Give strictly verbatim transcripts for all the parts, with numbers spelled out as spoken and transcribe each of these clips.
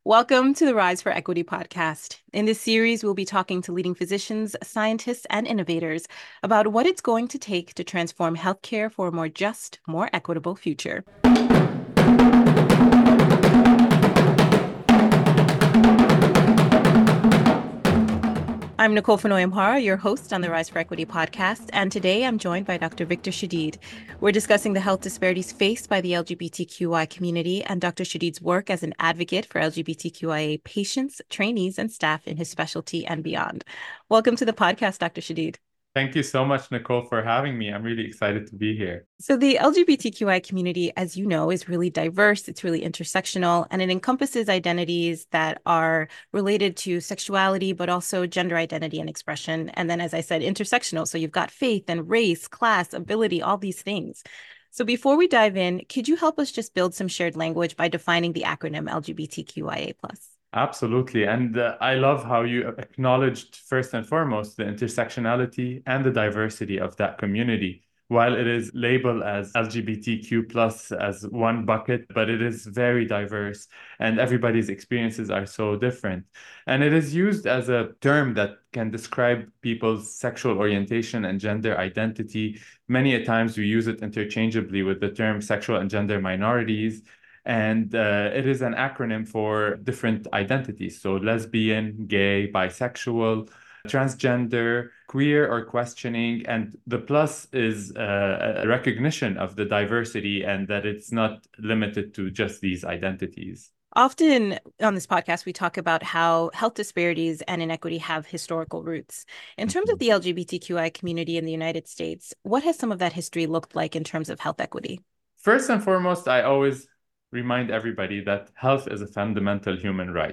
Welcome to the Rise for Equity podcast. In this series, we'll be talking to leading physicians, scientists, and innovators about what it's going to take to transform healthcare for a more just, more equitable future. I'm Nicole Fenoy-Amhara, your host on the Rise for Equity podcast, and today I'm joined by Doctor Victor Shadid. We're discussing the health disparities faced by the L G B T Q I community and Doctor Shadid's work as an advocate for L G B T Q I A patients, trainees, and staff in his specialty and beyond. Welcome to the podcast, Doctor Shadid. Thank you so much, Nicole, for having me. I'm really excited to be here. So the L G B T Q I community, as you know, is really diverse. It's really intersectional, and it encompasses identities that are related to sexuality, but also gender identity and expression. And then, as I said, intersectional. So you've got faith and race, class, ability, all these things. So before we dive in, could you help us just build some shared language by defining the acronym L G B T Q I A plus? Absolutely. And uh, I love how you acknowledged, first and foremost, the intersectionality and the diversity of that community. While it is labeled as L G B T Q plus as one bucket, but it is very diverse and everybody's experiences are so different. And it is used as a term that can describe people's sexual orientation and gender identity. Many a times we use it interchangeably with the term sexual and gender minorities. And uh, it is an acronym for different identities. So lesbian, gay, bisexual, transgender, queer or questioning. And the plus is uh, a recognition of the diversity and that it's not limited to just these identities. Often on this podcast, we talk about how health disparities and inequity have historical roots. In terms Mm-hmm. of the L G B T Q I community in the United States, what has some of that history looked like in terms of health equity? First and foremost, I always remind everybody that health is a fundamental human right.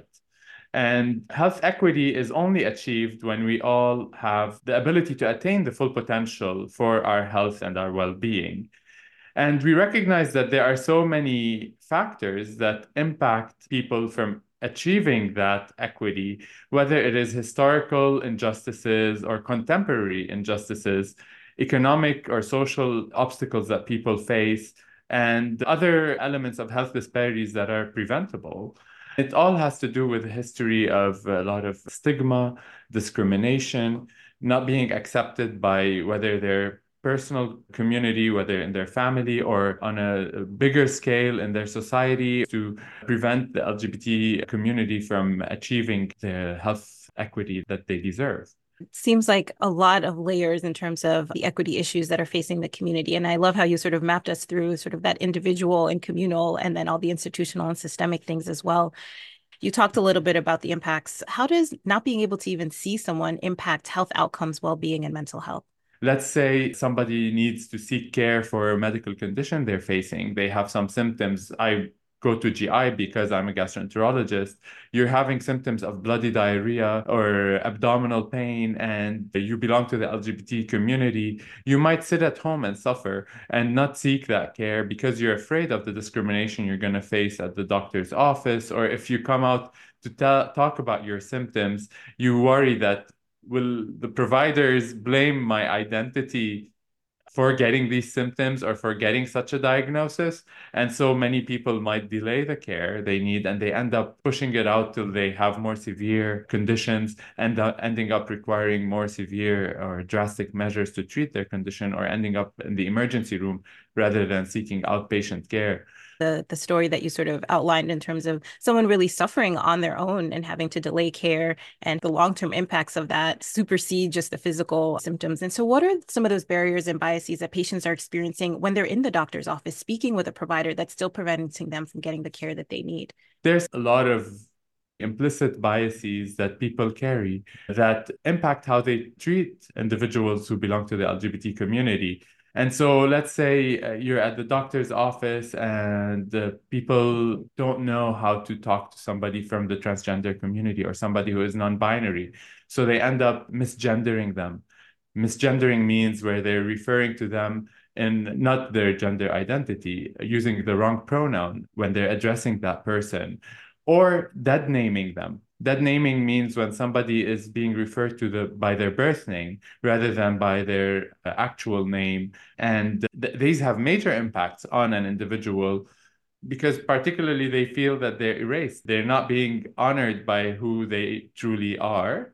And health equity is only achieved when we all have the ability to attain the full potential for our health and our well-being. And we recognize that there are so many factors that impact people from achieving that equity, whether it is historical injustices or contemporary injustices, economic or social obstacles that people face, and other elements of health disparities that are preventable. It all has to do with a history of a lot of stigma, discrimination, not being accepted by whether they're personal community, whether in their family or on a bigger scale in their society, to prevent the L G B T community from achieving the health equity that they deserve. It seems like a lot of layers in terms of the equity issues that are facing the community. And I love how you sort of mapped us through sort of that individual and communal and then all the institutional and systemic things as well. You talked a little bit about the impacts. How does not being able to even see someone impact health outcomes, well-being, and mental health? Let's say somebody needs to seek care for a medical condition they're facing. They have some symptoms. I go to G I because I'm a gastroenterologist. You're having symptoms of bloody diarrhea or abdominal pain, and you belong to the L G B T community. You might sit at home and suffer and not seek that care because you're afraid of the discrimination you're going to face at the doctor's office. Or if you come out to tell, talk about your symptoms, you worry that will the providers blame my identity for getting these symptoms or for getting such a diagnosis? And so many people might delay the care they need and they end up pushing it out till they have more severe conditions and uh, ending up requiring more severe or drastic measures to treat their condition or ending up in the emergency room rather than seeking outpatient care. The, the story that you sort of outlined in terms of someone really suffering on their own and having to delay care and the long-term impacts of that supersede just the physical symptoms. And so what are some of those barriers and biases that patients are experiencing when they're in the doctor's office speaking with a provider that's still preventing them from getting the care that they need? There's a lot of implicit biases that people carry that impact how they treat individuals who belong to the L G B T community. And so let's say uh, you're at the doctor's office and uh, people don't know how to talk to somebody from the transgender community or somebody who is non-binary. So they end up misgendering them. Misgendering means where they're referring to them in not their gender identity, using the wrong pronoun when they're addressing that person, or dead naming them. Dead naming means when somebody is being referred to the, by their birth name rather than by their uh, actual name. And th- these have major impacts on an individual because particularly they feel that they're erased. They're not being honored by who they truly are.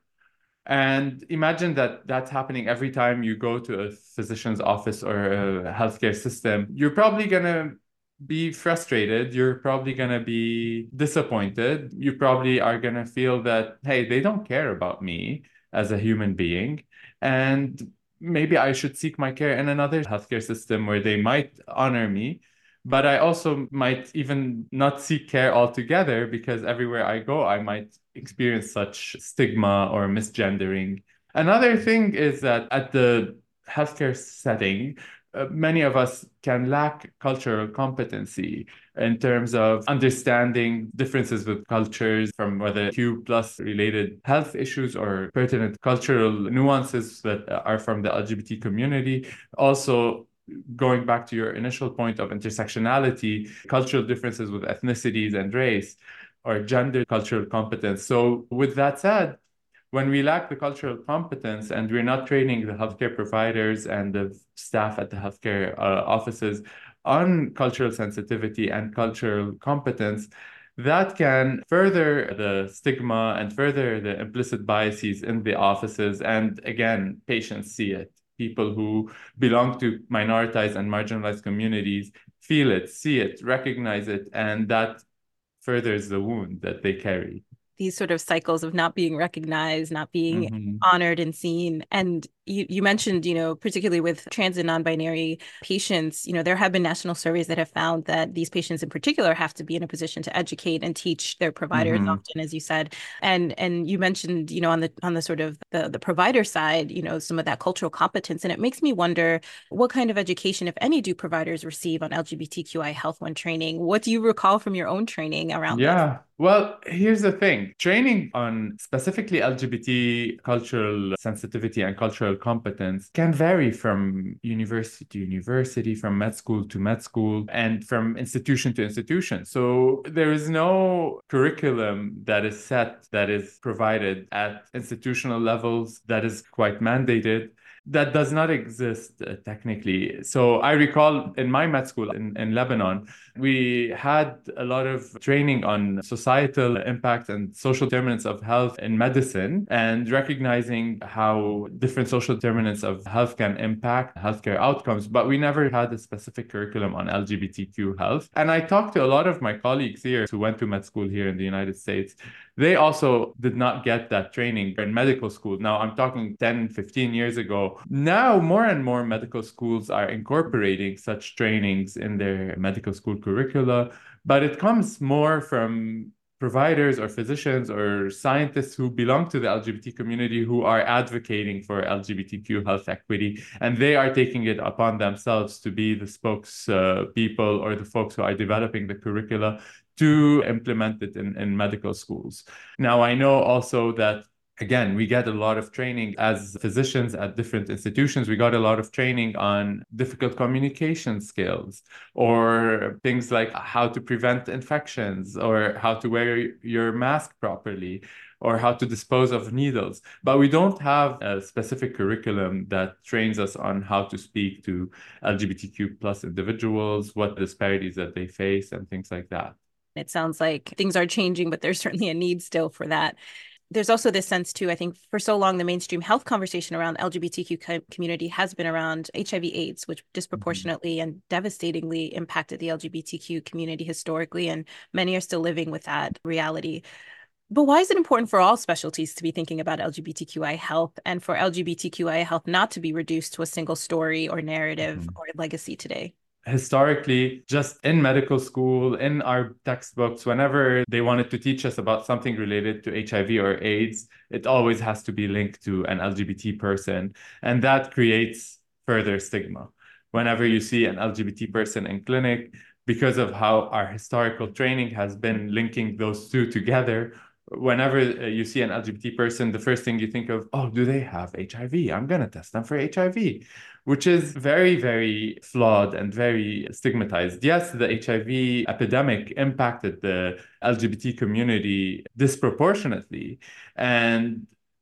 And imagine that that's happening every time you go to a physician's office or a healthcare system. You're probably going to be frustrated. You're probably going to be disappointed. You probably are going to feel that, hey, they don't care about me as a human being. And maybe I should seek my care in another healthcare system where they might honor me. But I also might even not seek care altogether because everywhere I go, I might experience such stigma or misgendering. Another thing is that at the healthcare setting, uh, many of us can lack cultural competency in terms of understanding differences with cultures, from whether Q plus related health issues or pertinent cultural nuances that are from the L G B T community. Also, going back to your initial point of intersectionality, cultural differences with ethnicities and race or gender cultural competence. So with that said, when we lack the cultural competence and we're not training the healthcare providers and the staff at the healthcare uh, offices on cultural sensitivity and cultural competence, that can further the stigma and further the implicit biases in the offices. And again, patients see it. People who belong to minoritized and marginalized communities feel it, see it, recognize it, and that furthers the wound that they carry. These sort of cycles of not being recognized, not being Mm-hmm. honored and seen. And you, you mentioned, you know, particularly with trans and non-binary patients, you know, there have been national surveys that have found that these patients in particular have to be in a position to educate and teach their providers Mm-hmm. often, as you said. And and you mentioned, you know, on the on the sort of the, the provider side, you know, some of that cultural competence. And it makes me wonder, what kind of education, if any, do providers receive on L G B T Q I health when training? What do you recall from your own training around this? Yeah. Well, here's the thing. Training on specifically L G B T cultural sensitivity and cultural competence can vary from university to university, from med school to med school, and from institution to institution. So there is no curriculum that is set, that is provided at institutional levels, that is quite mandated. That does not exist uh, technically. So I recall in my med school in, in Lebanon, we had a lot of training on societal impact and social determinants of health in medicine, and recognizing how different social determinants of health can impact healthcare outcomes. But we never had a specific curriculum on L G B T Q health. And I talked to a lot of my colleagues here who went to med school here in the United States. They also did not get that training in medical school. Now, I'm talking ten, fifteen years ago. Now, more and more medical schools are incorporating such trainings in their medical school curricula, but it comes more from providers or physicians or scientists who belong to the L G B T community who are advocating for L G B T Q health equity, and they are taking it upon themselves to be the spokespeople uh, or the folks who are developing the curricula to implement it in, in medical schools. Now, I know also that again, we get a lot of training as physicians at different institutions. We got a lot of training on difficult communication skills or things like how to prevent infections or how to wear your mask properly or how to dispose of needles. But we don't have a specific curriculum that trains us on how to speak to L G B T Q plus individuals, what disparities that they face, and things like that. It sounds like things are changing, but there's certainly a need still for that. There's also this sense too, I think for so long, the mainstream health conversation around L G B T Q co- community has been around H I V AIDS, which disproportionately mm-hmm. and devastatingly impacted the L G B T Q community historically, and many are still living with that reality. But why is it important for all specialties to be thinking about L G B T Q I health, and for L G B T Q I health not to be reduced to a single story or narrative mm-hmm. or legacy today? Historically, just in medical school, in our textbooks, whenever they wanted to teach us about something related to H I V or AIDS, it always has to be linked to an L G B T person. And that creates further stigma. Whenever you see an L G B T person in clinic, because of how our historical training has been linking those two together, whenever you see an L G B T person, the first thing you think of, oh, do they have H I V? I'm going to test them for H I V, which is very, very flawed and very stigmatized. Yes, the H I V epidemic impacted the L G B T community disproportionately. And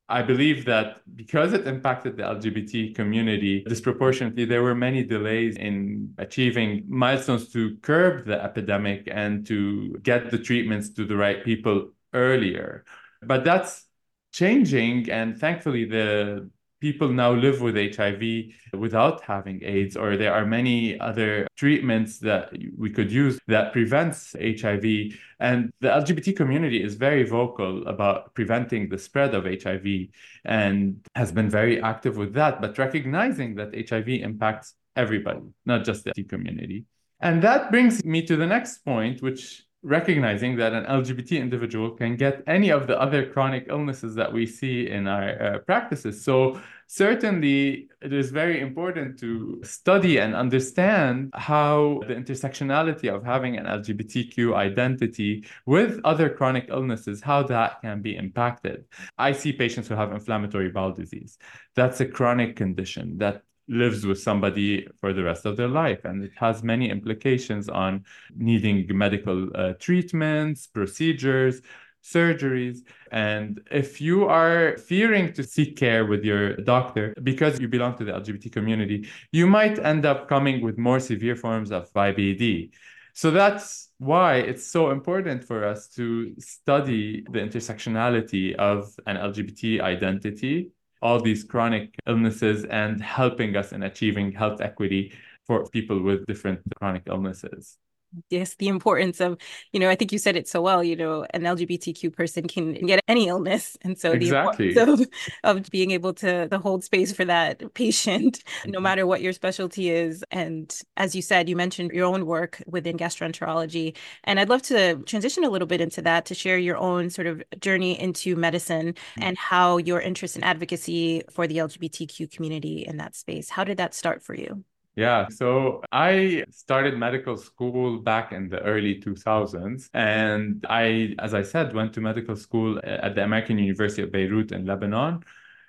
I believe that because it impacted the L G B T community disproportionately, there were many delays in achieving milestones to curb the epidemic and to get the treatments to the right people earlier. But that's changing, and thankfully, the people now live with H I V without having AIDS, or there are many other treatments that we could use that prevents H I V. And the L G B T community is very vocal about preventing the spread of H I V and has been very active with that, but recognizing that H I V impacts everybody, not just the L G B T community. And that brings me to the next point, which recognizing that an L G B T individual can get any of the other chronic illnesses that we see in our uh, practices. So certainly it is very important to study and understand how the intersectionality of having an L G B T Q identity with other chronic illnesses, how that can be impacted. I see patients who have inflammatory bowel disease. That's a chronic condition that lives with somebody for the rest of their life. And it has many implications on needing medical uh, treatments, procedures, surgeries. And if you are fearing to seek care with your doctor because you belong to the L G B T community, you might end up coming with more severe forms of I B D. So that's why it's so important for us to study the intersectionality of an L G B T identity, all these chronic illnesses, and helping us in achieving health equity for people with different chronic illnesses. Yes, the importance of, you know, I think you said it so well, you know, an L G B T Q person can get any illness. And so the Exactly. importance of, of being able to, to hold space for that patient, no matter what your specialty is. And as you said, you mentioned your own work within gastroenterology. And I'd love to transition a little bit into that to share your own sort of journey into medicine and how your interest in advocacy for the L G B T Q community in that space. How did that start for you? Yeah, so I started medical school back in the early two thousands. And I, as I said, went to medical school at the American University of Beirut in Lebanon.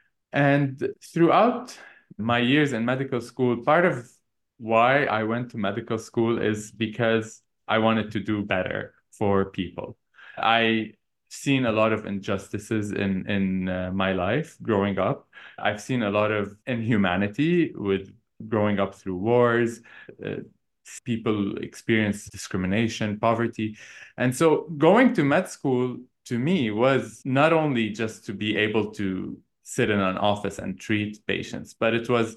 And throughout my years in medical school, part of why I went to medical school is because I wanted to do better for people. I seen a lot of injustices in in uh, my life growing up. I've seen a lot of inhumanity with growing up through wars. Uh, people experience discrimination, poverty. And so going to med school to me was not only just to be able to sit in an office and treat patients, but it was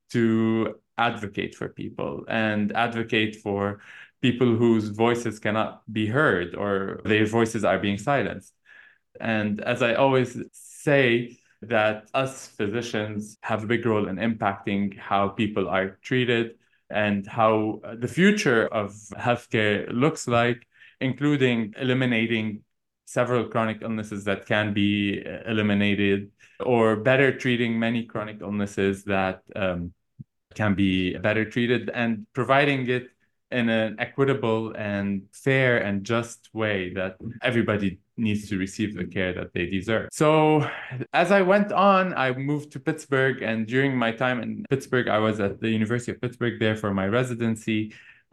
to advocate for people and advocate for people whose voices cannot be heard or their voices are being silenced. And as I always say, that us physicians have a big role in impacting how people are treated and how the future of healthcare looks like, including eliminating several chronic illnesses that can be eliminated, or better treating many chronic illnesses that um, can be better treated, and providing it in an equitable and fair and just way that everybody needs to receive the care that they deserve. So as I went on, I moved to Pittsburgh, and during my time in Pittsburgh, I was at the University of Pittsburgh there for my residency.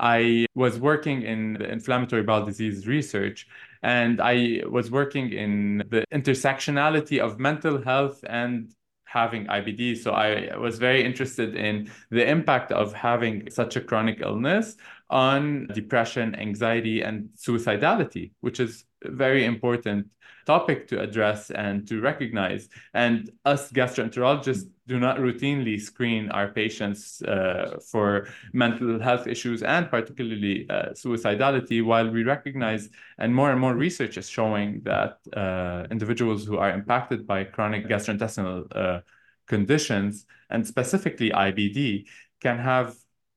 I was working in the inflammatory bowel disease research, and I was working in the intersectionality of mental health and having I B D. So I was very interested in the impact of having such a chronic illness on depression, anxiety, and suicidality, which is a very important topic to address and to recognize. And us gastroenterologists do not routinely screen our patients uh, for mental health issues and particularly uh, suicidality, while we recognize, and more and more research is showing that uh, individuals who are impacted by chronic gastrointestinal uh, conditions, and specifically I B D, can have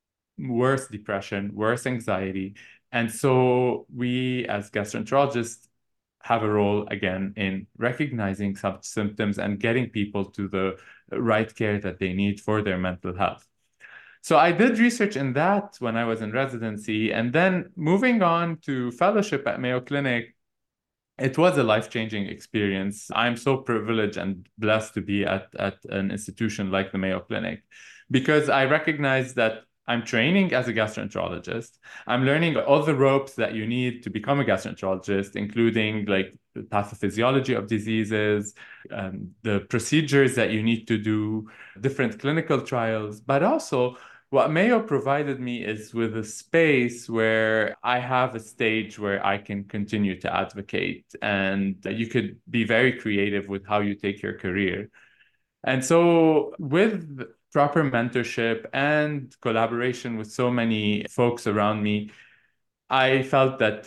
worse depression, worse anxiety. And so we as gastroenterologists have a role again in recognizing such symptoms and getting people to the right care that they need for their mental health. So I did research in that when I was in residency, and then moving on to fellowship at Mayo Clinic, it was a life-changing experience. I'm so privileged and blessed to be at, at an institution like the Mayo Clinic, because I recognize that I'm training as a gastroenterologist. I'm learning all the ropes that you need to become a gastroenterologist, including like the pathophysiology of diseases, um, the procedures that you need to do, different clinical trials, but also what Mayo provided me is with a space where I have a stage where I can continue to advocate, and you could be very creative with how you take your career. And so, with proper mentorship and collaboration with so many folks around me, I felt that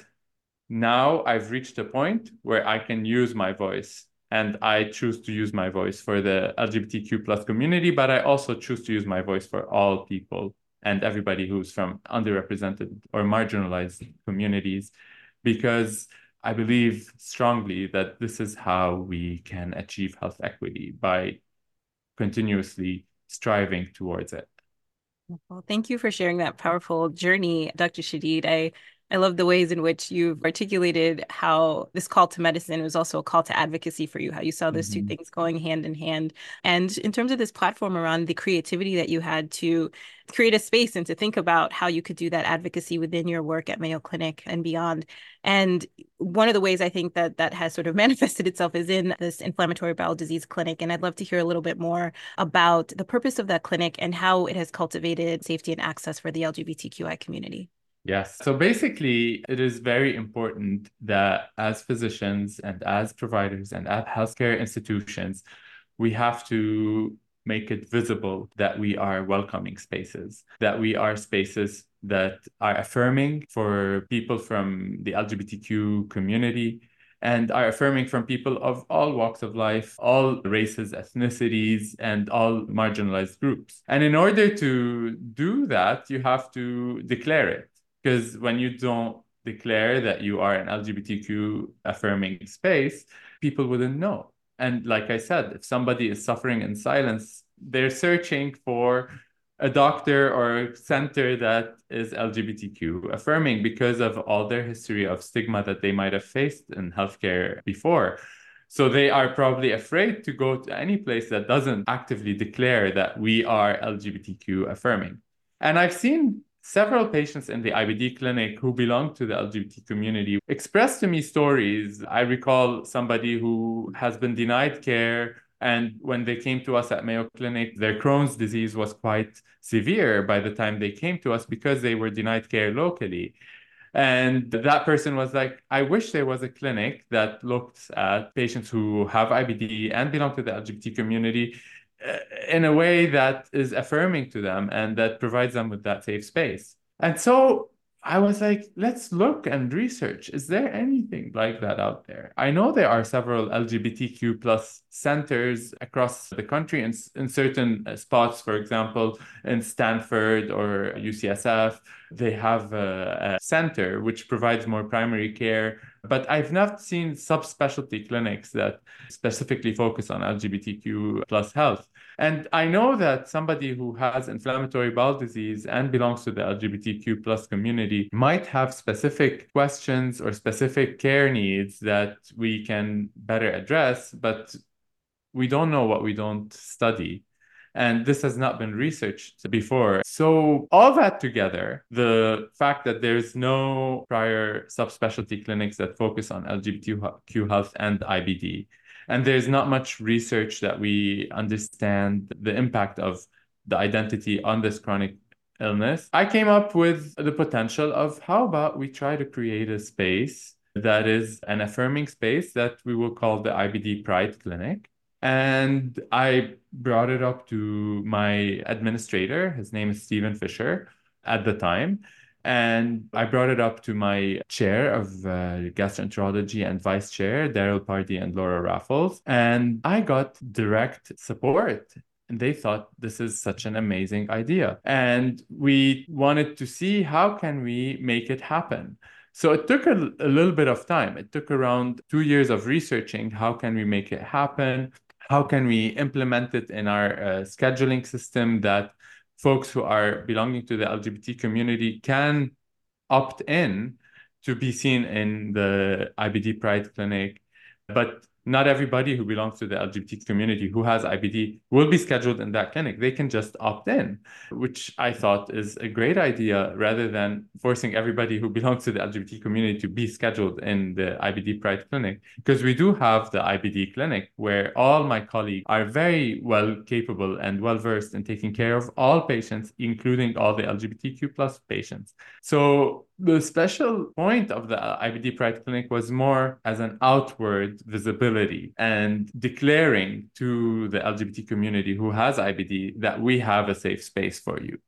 now I've reached a point where I can use my voice. And I choose to use my voice for the L G B T Q plus community, but I also choose to use my voice for all people and everybody who's from underrepresented or marginalized communities, because I believe strongly that this is how we can achieve health equity, by continuously striving towards it. Well, thank you for sharing that powerful journey, Doctor Shadid. I I love the ways in which you've articulated how this call to medicine was also a call to advocacy for you, how you saw those two Mm-hmm. things going hand in hand. And in terms of this platform around the creativity that you had to create a space and to think about how you could do that advocacy within your work at Mayo Clinic and beyond. And one of the ways I think that that has sort of manifested itself is in this inflammatory bowel disease clinic. And I'd love to hear a little bit more about the purpose of that clinic and how it has cultivated safety and access for the L G B T Q I community. Yes. So basically, it is very important that as physicians and as providers and at healthcare institutions, we have to make it visible that we are welcoming spaces, that we are spaces that are affirming for people from the L G B T Q community and are affirming from people of all walks of life, all races, ethnicities, and all marginalized groups. And in order to do that, you have to declare it. Because when you don't declare that you are an L G B T Q affirming space, people wouldn't know. And like I said, if somebody is suffering in silence, they're searching for a doctor or a center that is L G B T Q affirming because of all their history of stigma that they might have faced in healthcare before. So they are probably afraid to go to any place that doesn't actively declare that we are L G B T Q affirming. And I've seen several patients in the I B D clinic who belong to the L G B T community expressed to me stories. I recall somebody who has been denied care, and when they came to us at Mayo Clinic, their Crohn's disease was quite severe by the time they came to us because they were denied care locally. And that person was like, I wish there was a clinic that looked at patients who have I B D and belong to the L G B T community in a way that is affirming to them and that provides them with that safe space. And so I was like, let's look and research. Is there anything like that out there? I know there are several L G B T Q plus centers across the country in, in certain spots, for example, in Stanford or U C S F. They have a, a center which provides more primary care, but I've not seen subspecialty clinics that specifically focus on L G B T Q plus health. And I know that somebody who has inflammatory bowel disease and belongs to the L G B T Q plus community might have specific questions or specific care needs that we can better address, but we don't know what we don't study. And this has not been researched before. So all that together, the fact that there's no prior subspecialty clinics that focus on L G B T Q health and I B D, and there's not much research that we understand the impact of the identity on this chronic illness, I came up with the potential of how about we try to create a space that is an affirming space that we will call the I B D Pride Clinic. And I brought it up to my administrator. His name is Stephen Fisher at the time. And I brought it up to my chair of uh, gastroenterology and vice chair, Daryl Pardee and Laura Raffles. And I got direct support. And they thought this is such an amazing idea. And we wanted to see how can we make it happen. So it took a, a little bit of time. It took around two years of researching how can we make it happen? How can we implement it in our uh, scheduling system that folks who are belonging to the L G B T community can opt in to be seen in the I B D Pride Clinic, but Not everybody who belongs to the L G B T community who has I B D will be scheduled in that clinic. They can just opt in, which I thought is a great idea rather than forcing everybody who belongs to the L G B T community to be scheduled in the I B D Pride clinic. Because we do have the I B D clinic where all my colleagues are very well capable and well versed in taking care of all patients, including all the L G B T Q plus patients. So the special point of the I B D Pride Clinic was more as an outward visibility and declaring to the L G B T community who has I B D that we have a safe space for you.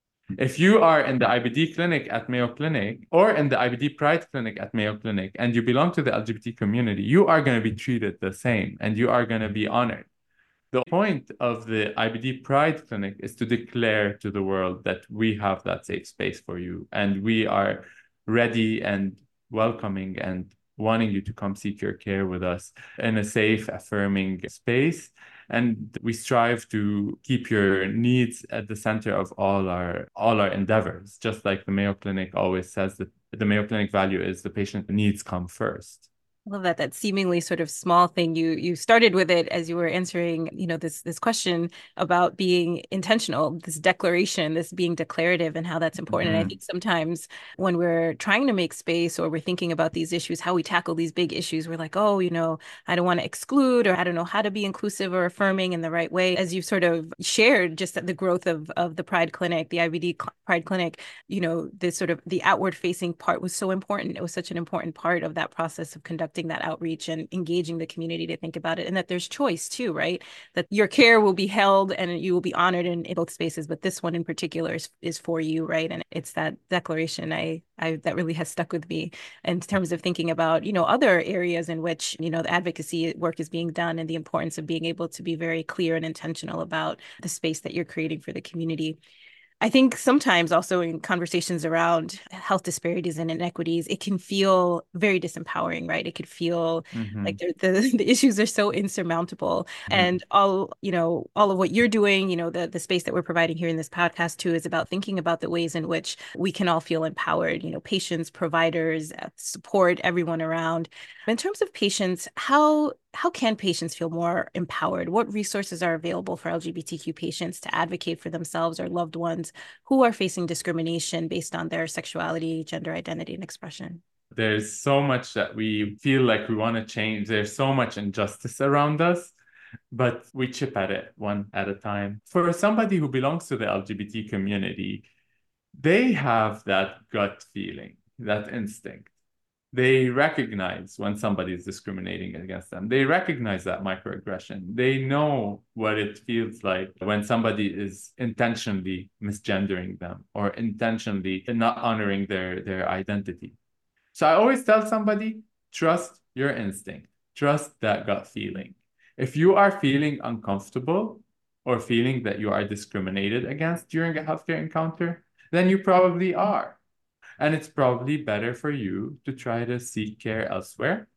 If you are in the I B D clinic at Mayo Clinic or in the I B D Pride Clinic at Mayo Clinic and you belong to the L G B T community, you are going to be treated the same and you are going to be honored. The point of the I B D Pride Clinic is to declare to the world that we have that safe space for you and we are ready and welcoming and wanting you to come seek your care with us in a safe, affirming space. And we strive to keep your needs at the center of all our all our endeavors, just like the Mayo Clinic always says that the Mayo Clinic value is the patient needs come first. I love that that seemingly sort of small thing you you started with it as you were answering, you know, this this question about being intentional, this declaration, this being declarative and how that's important. Mm-hmm. And I think sometimes when we're trying to make space or we're thinking about these issues, how we tackle these big issues, we're like, oh, you know, I don't want to exclude, or I don't know how to be inclusive or affirming in the right way. As you've sort of shared just the growth of of the Pride Clinic, the I B D Pride Clinic, you know, this sort of the outward facing part was so important. It was such an important part of that process of conducting that outreach and engaging the community to think about it, and that there's choice too, right? That your care will be held and you will be honored in, in both spaces, but this one in particular is, is for you, right? And it's that declaration I, I that really has stuck with me in terms of thinking about, you know, other areas in which, you know, the advocacy work is being done and the importance of being able to be very clear and intentional about the space that you're creating for the community. I think sometimes also in conversations around health disparities and inequities, it can feel very disempowering, right? It could feel mm-hmm. like the, the issues are so insurmountable. Mm-hmm. And all, you know, all of what you're doing, you know, the, the space that we're providing here in this podcast too, is about thinking about the ways in which we can all feel empowered, you know, patients, providers, support, everyone around. In terms of patients, how How can patients feel more empowered? What resources are available for L G B T Q patients to advocate for themselves or loved ones who are facing discrimination based on their sexuality, gender identity, and expression? There's so much that we feel like we want to change. There's so much injustice around us, but we chip at it one at a time. For somebody who belongs to the L G B T community, they have that gut feeling, that instinct. They recognize when somebody is discriminating against them. They recognize that microaggression. They know what it feels like when somebody is intentionally misgendering them or intentionally not honoring their, their identity. So I always tell somebody, trust your instinct. Trust that gut feeling. If you are feeling uncomfortable or feeling that you are discriminated against during a healthcare encounter, then you probably are. And it's probably better for you to try to seek care elsewhere.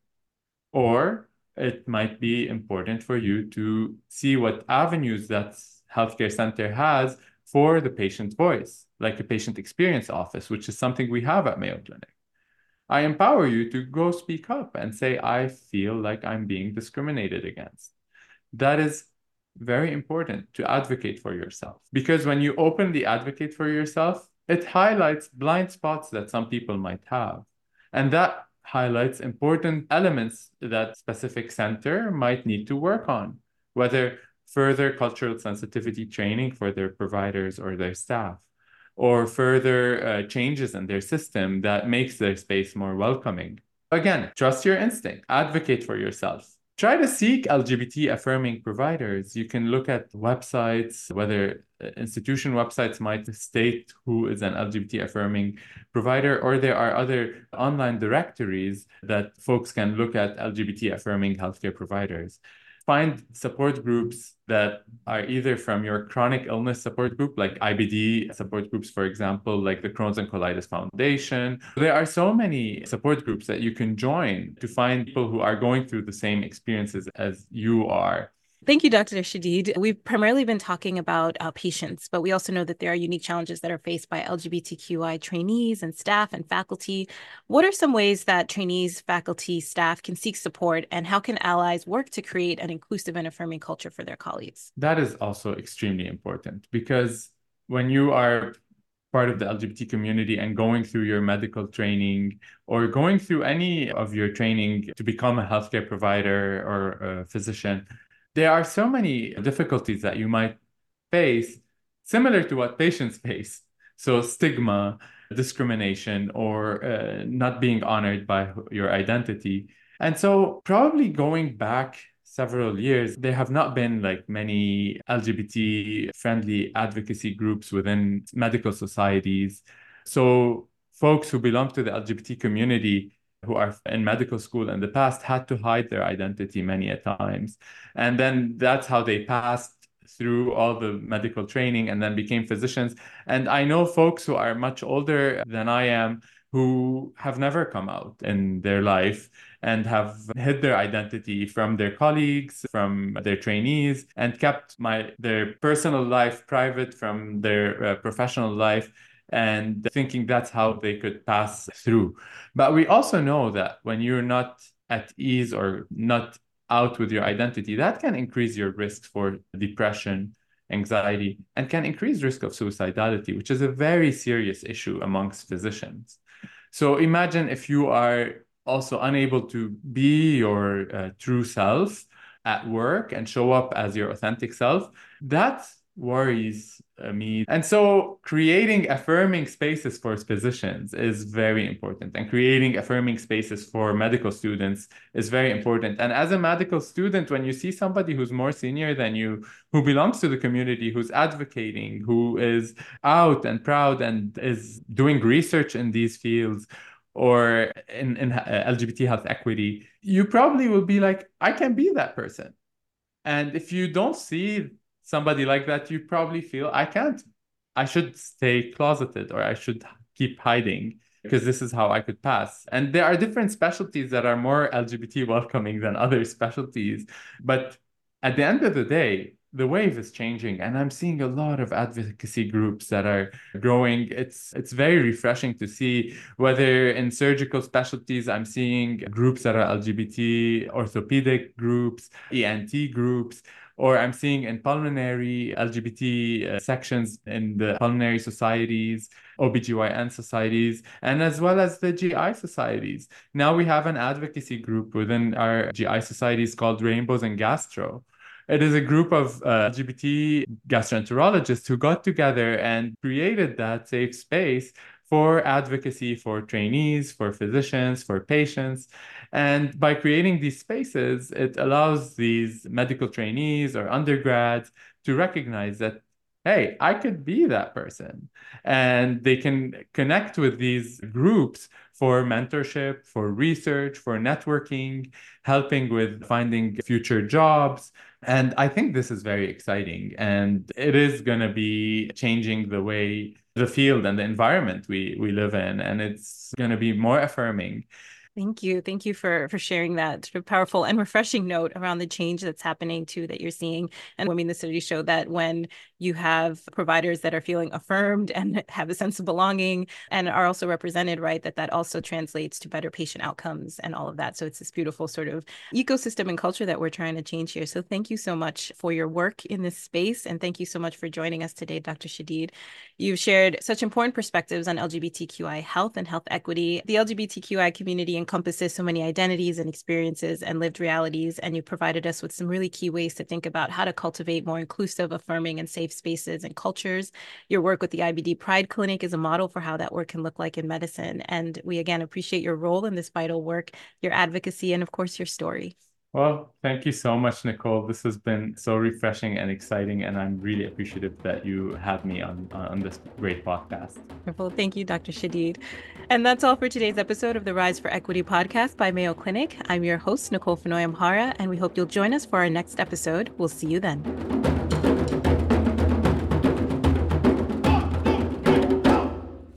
Or it might be important for you to see what avenues that healthcare center has for the patient voice, like a patient experience office, which is something we have at Mayo Clinic. I empower you to go speak up and say, I feel like I'm being discriminated against. That is very important to advocate for yourself. Because when you openly advocate for yourself, it highlights blind spots that some people might have. And that highlights important elements that specific center might need to work on, whether further cultural sensitivity training for their providers or their staff, or further uh, changes in their system that makes their space more welcoming. Again, trust your instinct, advocate for yourself. Try to seek L G B T affirming providers. You can look at websites, whether institution websites might state who is an L G B T affirming provider, or there are other online directories that folks can look at L G B T affirming healthcare providers. Find support groups that are either from your chronic illness support group, like I B D support groups, for example, like the Crohn's and Colitis Foundation. There are so many support groups that you can join to find people who are going through the same experiences as you are. Thank you, Doctor Shadid. We've primarily been talking about uh, patients, but we also know that there are unique challenges that are faced by L G B T Q I trainees and staff and faculty. What are some ways that trainees, faculty, staff can seek support, and how can allies work to create an inclusive and affirming culture for their colleagues? That is also extremely important because when you are part of the L G B T community and going through your medical training or going through any of your training to become a healthcare provider or a physician, there are so many difficulties that you might face, similar to what patients face. So stigma, discrimination, or uh, not being honored by your identity. And so probably going back several years, there have not been like many L G B T friendly advocacy groups within medical societies. So folks who belong to the L G B T community who are in medical school in the past had to hide their identity many a times. And then that's how they passed through all the medical training and then became physicians. And I know folks who are much older than I am who have never come out in their life and have hid their identity from their colleagues, from their trainees, and kept my their personal life private from their uh, professional life, and thinking that's how they could pass through. But we also know that when you're not at ease or not out with your identity, that can increase your risk for depression, anxiety, and can increase risk of suicidality, which is a very serious issue amongst physicians. So imagine if you are also unable to be your uh, true self at work and show up as your authentic self, that worries uh, me. And so creating affirming spaces for physicians is very important, and creating affirming spaces for medical students is very important. And as a medical student, when you see somebody who's more senior than you, who belongs to the community, who's advocating, who is out and proud and is doing research in these fields, or in, in uh, L G B T health equity, you probably will be like, I can be that person. And if you don't see somebody like that, you probably feel, I can't, I should stay closeted, or I should keep hiding because this is how I could pass. And there are different specialties that are more L G B T welcoming than other specialties. But at the end of the day, the wave is changing, and I'm seeing a lot of advocacy groups that are growing. It's it's very refreshing to see, whether in surgical specialties, I'm seeing groups that are L G B T, orthopedic groups, E N T groups, or I'm seeing in pulmonary L G B T uh, sections in the pulmonary societies, O B G Y N societies, and as well as the G I societies. Now we have an advocacy group within our G I societies called Rainbows and Gastro. It is a group of uh, L G B T gastroenterologists who got together and created that safe space for advocacy for trainees, for physicians, for patients. And by creating these spaces, it allows these medical trainees or undergrads to recognize that, hey, I could be that person. And they can connect with these groups for mentorship, for research, for networking, helping with finding future jobs. And I think this is very exciting. And it is going to be changing the way, the field and the environment we, we live in. And it's going to be more affirming. Thank you. Thank you for for sharing that sort of powerful and refreshing note around the change that's happening too, that you're seeing. And I mean, the studies show that when you have providers that are feeling affirmed and have a sense of belonging and are also represented, right, that that also translates to better patient outcomes and all of that. So it's this beautiful sort of ecosystem and culture that we're trying to change here. So thank you so much for your work in this space. And thank you so much for joining us today, Doctor Shadid. You've shared such important perspectives on L G B T Q I health and health equity. The L G B T Q I community encompasses so many identities and experiences and lived realities, and you provided us with some really key ways to think about how to cultivate more inclusive, affirming, and safe spaces and cultures. Your work with the I B D Pride Clinic is a model for how that work can look like in medicine, and we again appreciate your role in this vital work, your advocacy, and of course, your story. Well, thank you so much, Nicole. This has been so refreshing and exciting, and I'm really appreciative that you had me on, on this great podcast. Wonderful. Thank you, Doctor Shadid. And that's all for today's episode of the Rise for Equity podcast by Mayo Clinic. I'm your host, Nicole Fenoy Amhara, and we hope you'll join us for our next episode. We'll see you then.